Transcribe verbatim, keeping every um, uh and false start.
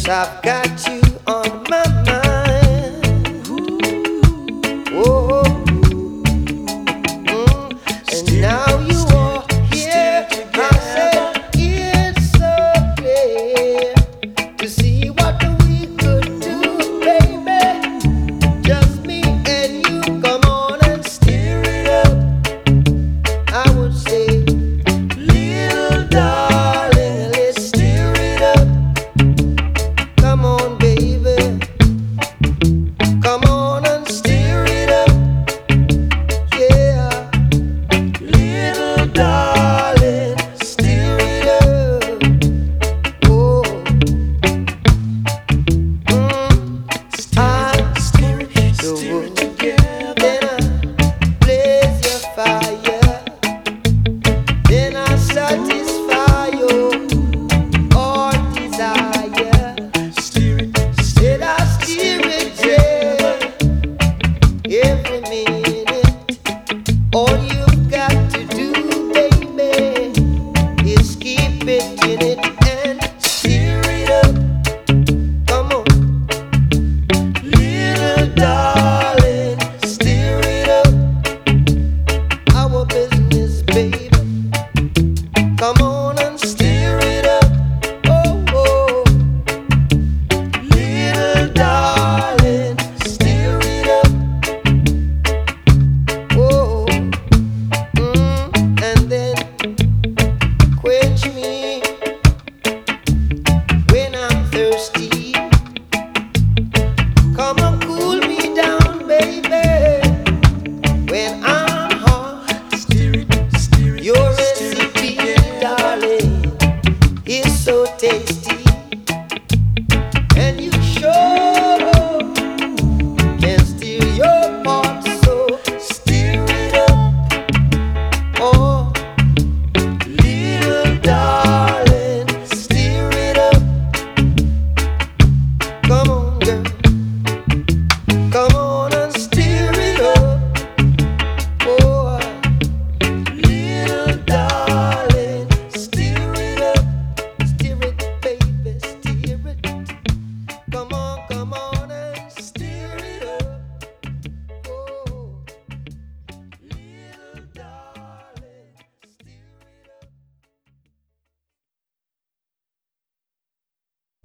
I've got you on my mind. Oh, mm, and now you are here. I said it's so clear to see what we could do, baby. Just me and you. Come on and steer it up. I would say, little darling, let's steer it up. Come on, baby. Come on and steer it up. Yeah. Little darling, steer it up. Oh. Mm. I steer it, steer it together. Then I blaze your fire. Then I satisfy your all desire. Said I steer it, yeah, every minute.